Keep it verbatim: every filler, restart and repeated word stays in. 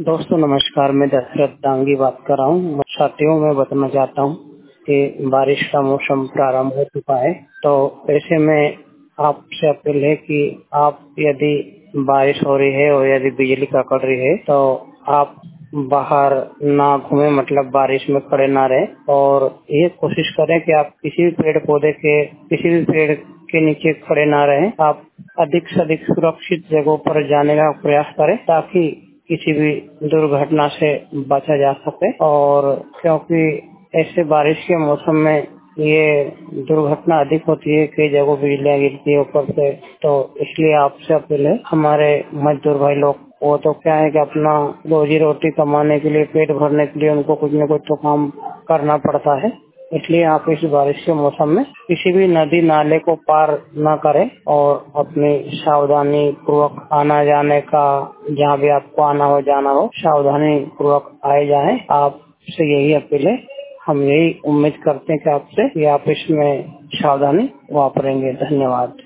दोस्तों नमस्कार, मैं दशरथ डांगी बात कर रहा हूँ। साथियों, मैं बताना चाहता हूँ कि बारिश का मौसम प्रारंभ हो चुका है, तो ऐसे में आपसे अपील है कि आप यदि बारिश हो रही है और यदि बिजली कड़क रही है तो आप बाहर ना घूमें, मतलब बारिश में खड़े ना रहे, और ये कोशिश करें कि आप किसी भी पेड़ पौधे के किसी भी पेड़ के नीचे खड़े ना रहें। आप अधिक से अधिक सुरक्षित जगहों पर जाने का प्रयास करें ताकि किसी भी दुर्घटना से बचा जा सके। और क्योंकि ऐसे बारिश के मौसम में ये दुर्घटना अधिक होती है, कई जगहों बिजलियां गिरती है ऊपर से, तो इसलिए आपसे अपील है। हमारे मजदूर भाई लोग वो तो क्या है कि अपना रोजी रोटी कमाने के लिए, पेट भरने के लिए उनको कुछ न कुछ तो काम करना पड़ता है, इसलिए आप इस बारिश के मौसम में किसी भी नदी नाले को पार न करें और अपनी सावधानी पूर्वक आना जाने का, जहाँ भी आपको आना हो जाना हो, सावधानी पूर्वक आए जाएं। आपसे यही अपील है। हम यही उम्मीद करते हैं कि आपसे कि आप इसमें सावधानी वापरेंगे। धन्यवाद।